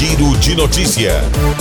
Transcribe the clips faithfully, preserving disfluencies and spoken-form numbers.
Giro de Notícia.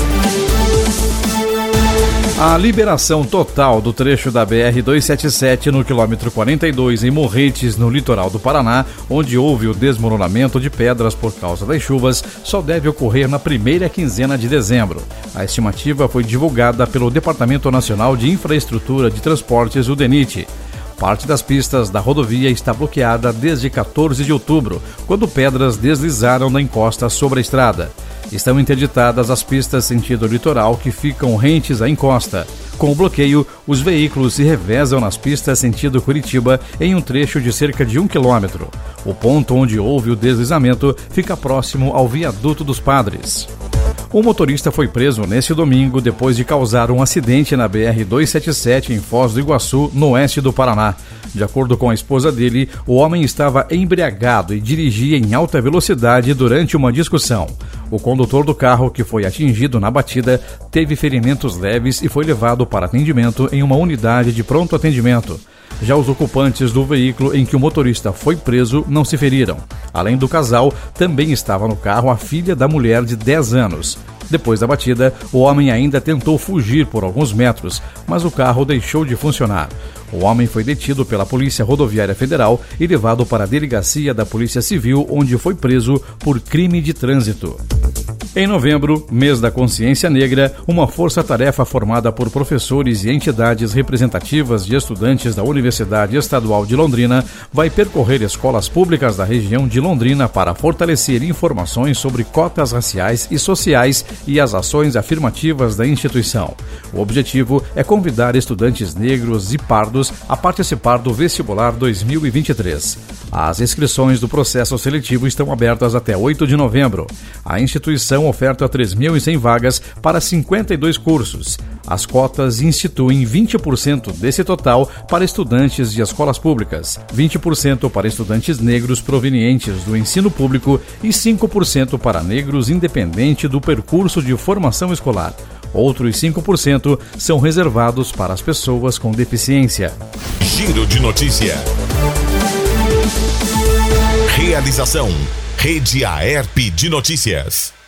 A liberação total do trecho da B R duzentos e setenta e sete no quilômetro quarenta e dois em Morretes, no litoral do Paraná, onde houve o desmoronamento de pedras por causa das chuvas, só deve ocorrer na primeira quinzena de dezembro. A estimativa foi divulgada pelo Departamento Nacional de Infraestrutura de Transportes, o DENIT. Parte das pistas da rodovia está bloqueada desde quatorze de outubro, quando pedras deslizaram da encosta sobre a estrada. Estão interditadas as pistas sentido litoral que ficam rentes à encosta. Com o bloqueio, os veículos se revezam nas pistas sentido Curitiba em um trecho de cerca de um quilômetro. O ponto onde houve o deslizamento fica próximo ao Viaduto dos Padres. O motorista foi preso neste domingo depois de causar um acidente na B R duzentos e setenta e sete em Foz do Iguaçu, no oeste do Paraná. De acordo com a esposa dele, o homem estava embriagado e dirigia em alta velocidade durante uma discussão. O condutor do carro, que foi atingido na batida, teve ferimentos leves e foi levado para atendimento em uma unidade de pronto atendimento. Já os ocupantes do veículo em que o motorista foi preso não se feriram. Além do casal, também estava no carro a filha da mulher de dez anos. Depois da batida, o homem ainda tentou fugir por alguns metros, mas o carro deixou de funcionar. O homem foi detido pela Polícia Rodoviária Federal e levado para a delegacia da Polícia Civil, onde foi preso por crime de trânsito. Em novembro, mês da consciência negra, uma força-tarefa formada por professores e entidades representativas de estudantes da Universidade Estadual de Londrina vai percorrer escolas públicas da região de Londrina para fortalecer informações sobre cotas raciais e sociais e as ações afirmativas da instituição. O objetivo é convidar estudantes negros e pardos a participar do Vestibular dois mil e vinte e três. As inscrições do processo seletivo estão abertas até oito de novembro. A instituição oferta três mil e cem vagas para cinquenta e dois cursos. As cotas instituem vinte por cento desse total para estudantes de escolas públicas, vinte por cento para estudantes negros provenientes do ensino público e cinco por cento para negros independente do percurso de formação escolar. Outros cinco por cento são reservados para as pessoas com deficiência. Giro de Notícia. Realização: Rede Aerp de Notícias.